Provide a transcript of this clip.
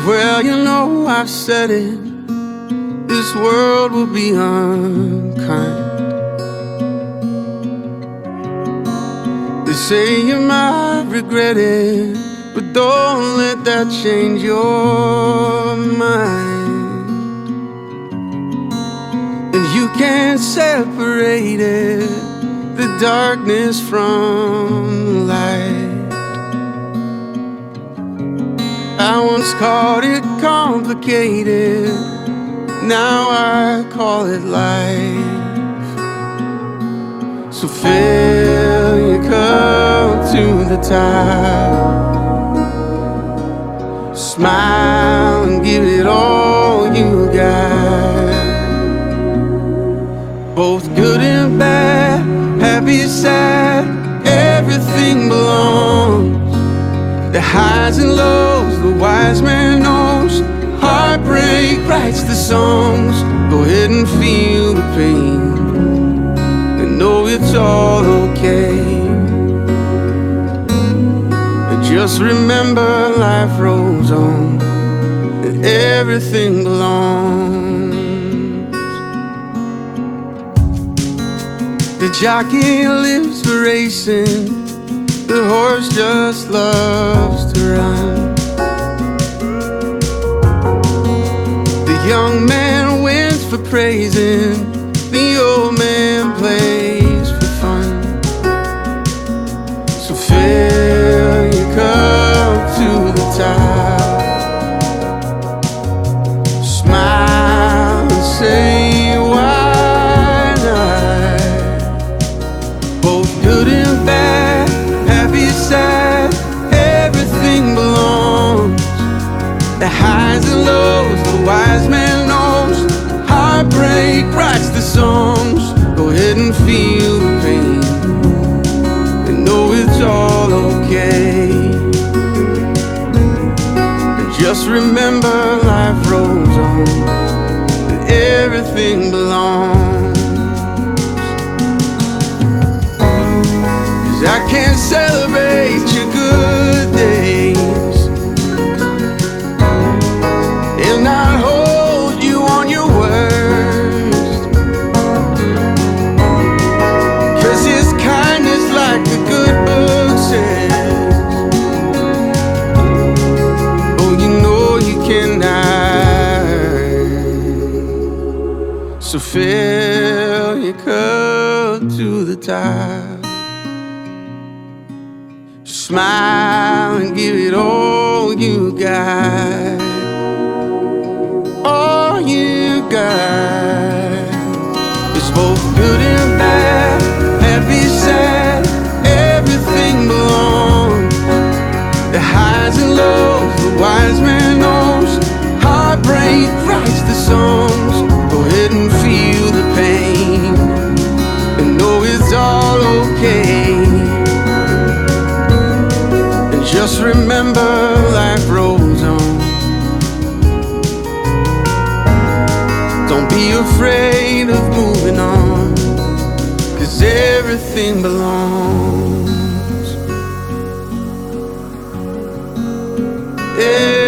Well, you know I've said it, this world will be unkind. They say you might regret it, but don't let that change your mind. And you can't separate it, the darkness from the light. I once called it complicated, now I call it life. So fill your cup to the top, smile and give it all you got. Both good and bad, happy, sad, everything belongs. The highs and lows, the wise man knows. Heartbreak writes the songs. Go ahead and feel the pain and know it's all okay. And just remember life rolls on and everything belongs. The jockey lives for racing, the horse just loves to run. The young man wins for praising, the old man plays for fun. So fill your cup to the top, smile and say why not. Both good and bad, happy, sad, everything belongs. The highs and lows, the wise man knows. Heartbreak writes the songs. Go ahead and feel the pain and know it's all okay. And just remember life rolls on and everything belongs. 'Cause I can't celebrate your good days and not hold you on your worst. 'Cause his kindness, like the good book says, oh, you know you cannot. So fill your cup to the top, smile and give it all you got. All you got. It's both good and bad, happy, sad, everything belongs. The highs and lows, the wise man knows. Heartbreak writes the songs. Go ahead and feel the pain and know it's all okay. Just remember life rolls on. Don't be afraid of moving on, 'cause everything belongs.